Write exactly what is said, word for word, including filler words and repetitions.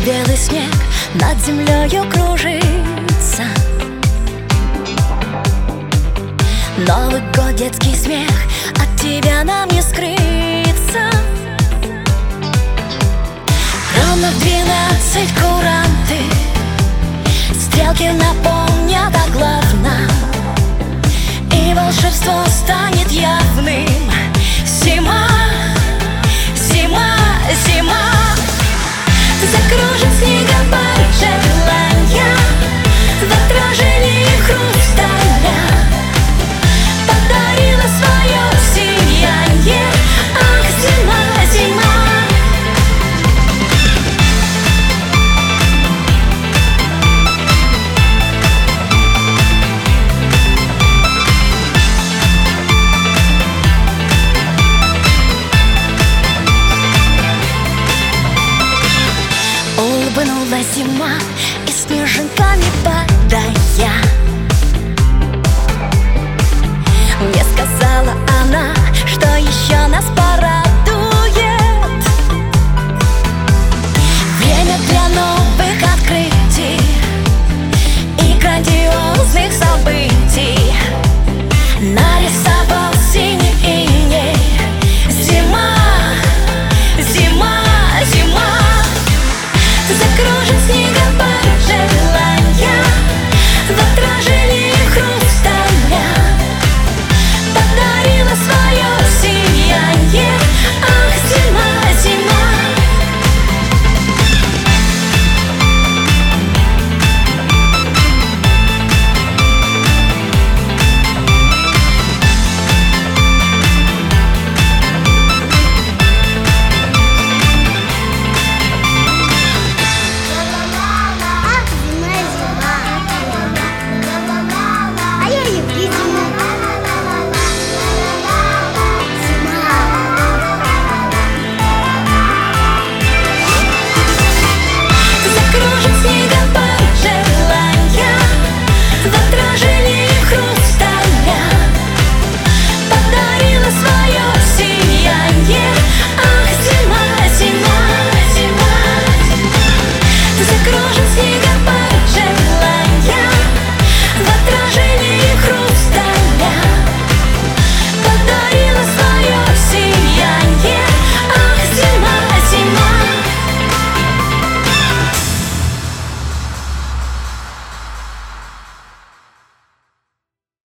белый снег над землею кружится. Новый год, детский смех, от тебя нам не скрыться. Ровно в двенадцать куранты, стрелки напомнят о главном, и волшебство станет явным. Зима, зима, зима закружит снегопад желания в отражении хрусталя, подарила свое сияние. Ах, зима, зима. Улыбнулась зима, и снежинками падая, мне сказала она, что еще нас